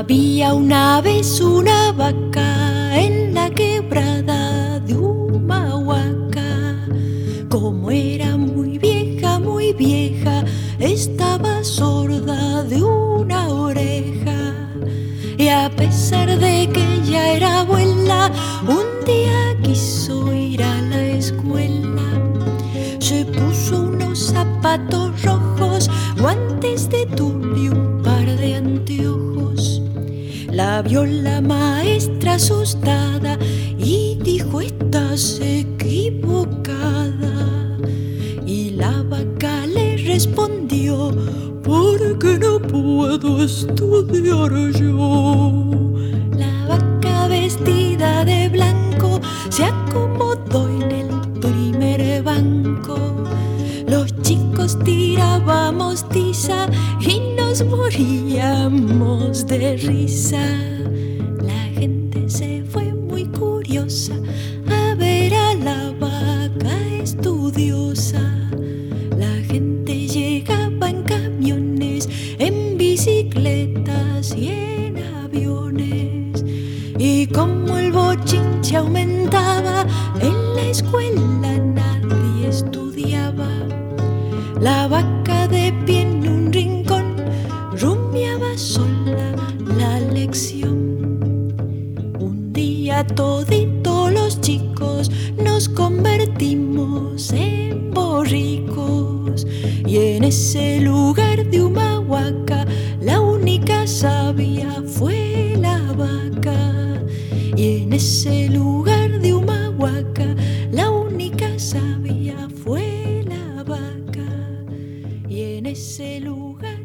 Había una vez una vaca en la quebrada de Humahuaca. Como era muy vieja, estaba sorda de una oreja. Y a pesar de que ya era abuela, un día quiso ir a la escuela. Se puso unos zapatos rojos, guantes de tul y un par de anteojos. La vio la maestra asustada y dijo: estás equivocada. Y la vaca le respondió: porque no puedo estudiar yo. La vaca vestida de blanco se acomodó en el primer banco. Los chicos tirábamos tiza y nos moríamos de risa. La gente se fue muy curiosa a ver a la vaca estudiosa. La gente llegaba en camiones, en bicicletas y en aviones. Y como el bochinche aumentaba, en la escuela nadie estudiaba. La vaca de pie en un rincón rumiaba sola la lección. Un día toditos los chicos nos convertimos en borricos. Y en ese lugar de Humahuaca la única sabia fue la vaca. Y en ese lugar de Humahuaca la única sabia fue la vaca. Y en ese lugar